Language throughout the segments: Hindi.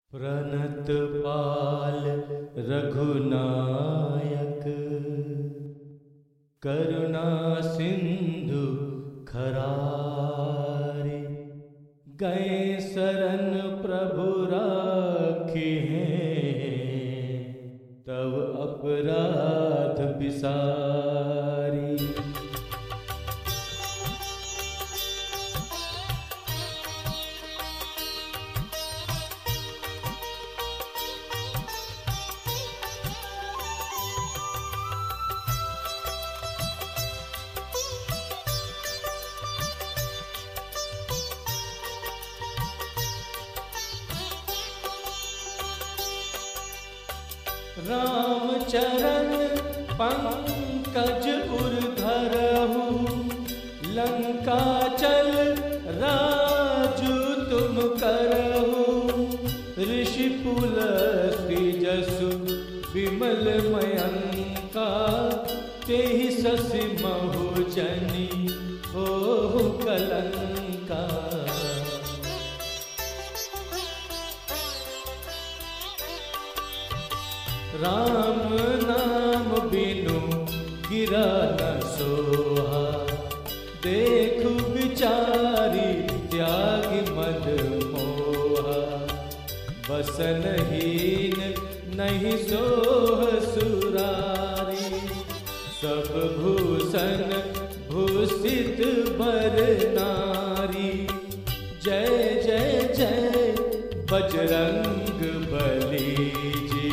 प्रणत पाल रघुनायक करुणा सिंधु खरारे, गए शरण प्रभु राखे हैं, तब अपराध बिसारी। राम चरण पंकज उर्धरहु, लंका चल राजु तुम करहु। ऋषि पुलस्त्य जसु विमल मयंका, तेहि शशि महु जनि होहु कलंका। राम नाम बिनु गिरा न सोहा, देखु बिचारी त्यागी मद मोहा। बसनहीन नहीं सोह सुरारी, सब भूषण भूषित बर नारी। जय जय जय बजरंग बली जी।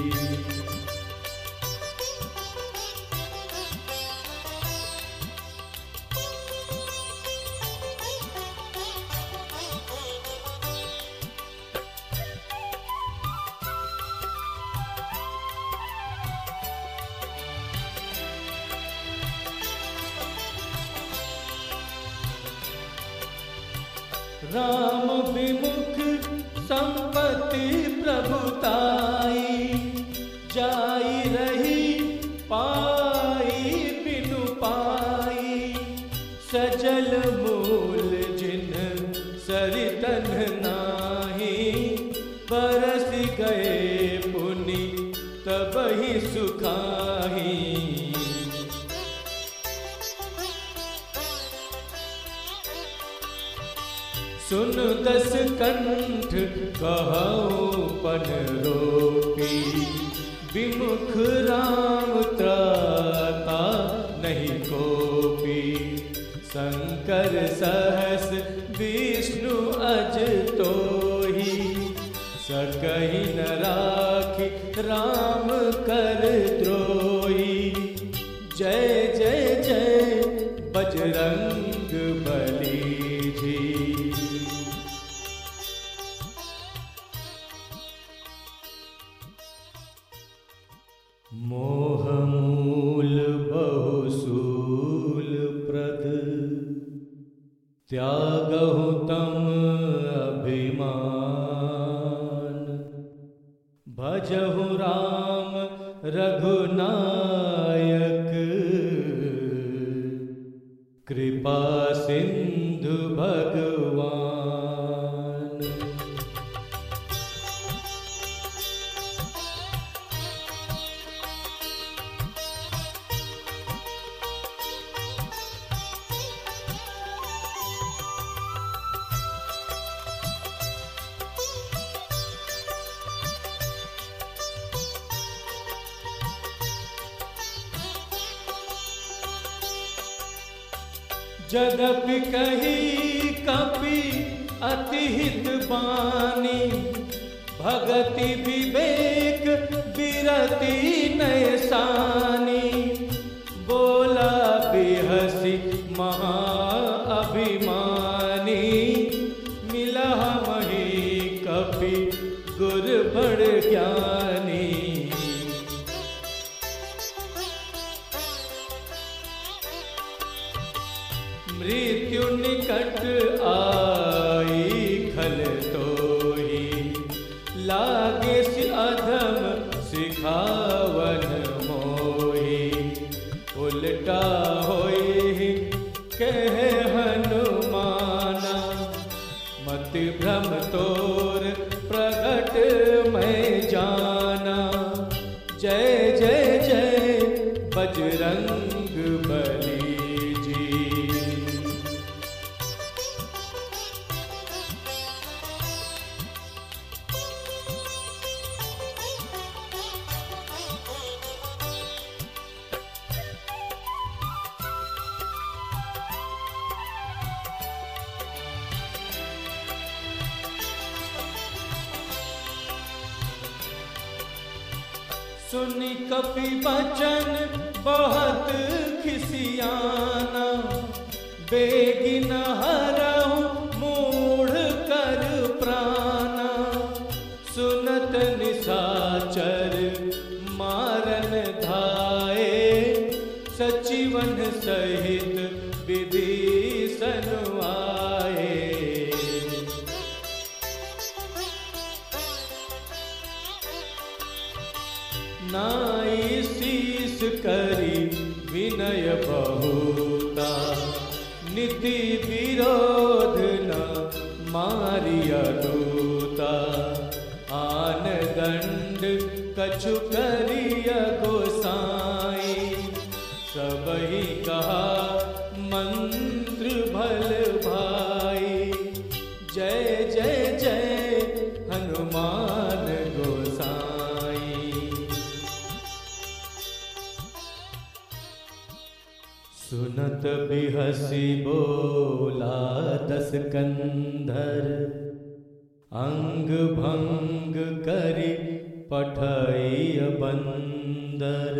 राम विमुख संपत्ति प्रभुताई, जाई रही पाई बिनु पाई। सजल मूल जिन सरितन नाही, बरस गए पुनि तबहि सुखाही। सुन दस कंठ कहूँ पन रोपी, विमुख राम त्राता नहीं कोपी। शंकर सहस विष्णु अज तोहि, सकहि न राखि राम कर द्रोही। जय जय जय बजरंग बली जी। मोह मूल बहुसूल प्रद, त्यागहु तम अभिमान। भजहु राम रघुनायक, कृपा सिंधु भगवान। जदपि कही कपि अति हित बानी, भगति विवेक बिरति नैसानी। बोला बिहसी महा अभिमानी, मिला मही कपि गुर बड़ ज्ञानी। मृत्यु निकट आई खल तोहि, लागे सि अधम सिखावन मोहि। उल्टा होई कह हनुमाना, मति भ्रम तोर प्रगट सुनी कपि बचन बहुत खिसियाना, बेगी न हरहु मूढ़ कर प्राणा। सुनत निशाचर मारन धाये, सचिवन सहित विभीषण आए। नाई शीस करी विनय बहुता, नीति विरोध न मारिया दूता। आन दंड कछु करिया गोसाई, सबही कहा मंत्र भल भाई। जय जय जय हनुमान गोसाई। सुनत बिहसी बोला दस कंधर, अंग भंग करि पठई बंदर।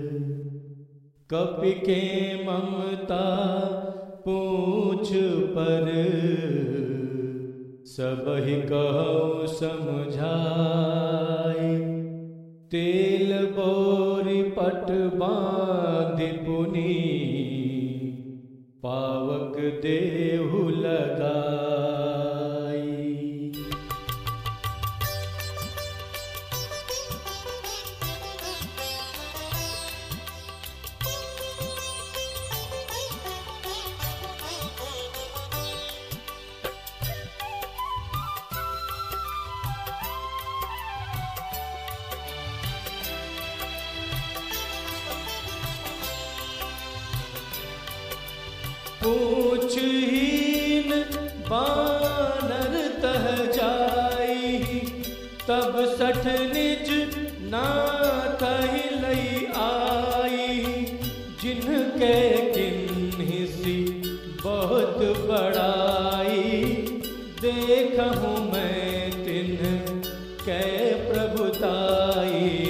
कपि के ममता पूछ पर, सबहि कहु समझाई। तेल बोरी पट बांधि पुनि, पावक देहु लगाई। पूछहीन बानर तह जाई, तब सठ निज नाथहि लई आई। जिनके किन्हिसी बहुत बड़ाई, देखहूँ मैं तिन्ह कै प्रभुताई।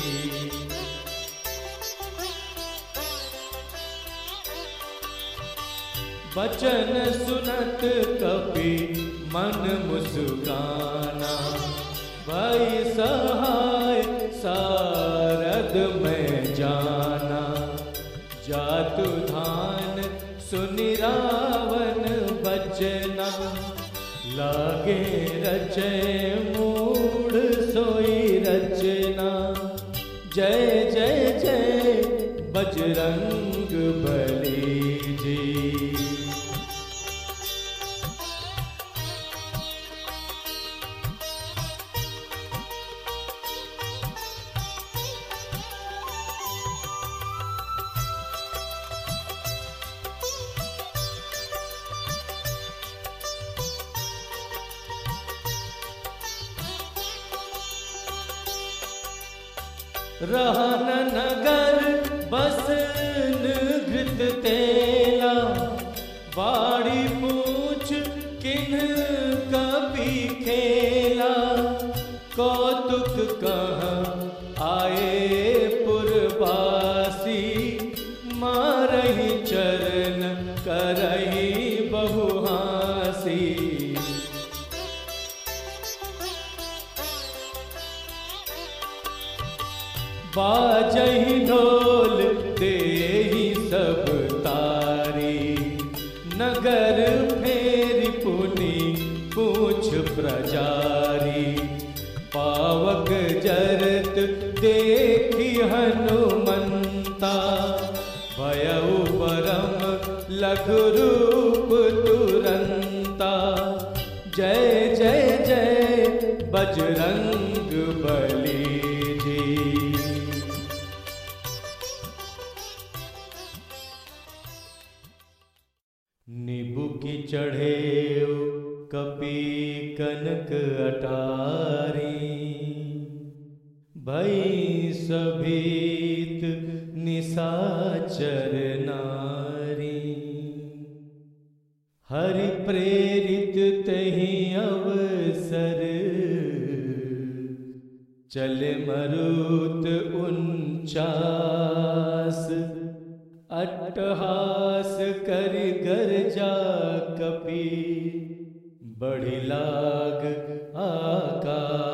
बचन सुनत कपि मन मुस्काना, भई सहाय सारद में जाना। जातु धान सुनि रावण बचना, लागे रचय मूढ़ सोई रचना। जय जय जय बजरंग बली जी। रहन नगर बसन घृत तेला, बाड़ी पूछ किन्ह कपि खेला। कौतुक कह आए पुरवासी, मारहि चरण करहि बहुहासी। बाजहि ढोल देहि सब तारी, नगर फेरि पुनि पूछ प्रजारी। पावक जरत देखि हनुमंता, भयउ परम लघु रूप तुरंता। जय जय जय बजरंग बली। निबुकि चढ़े कपि कनक अटारी, भई सभीत निशाचर नारी। हरि प्रेरित तहि अवसर, चले मरुत 49 अट्टहास कर गर्जा कपी बढ़ी लाग आकाश।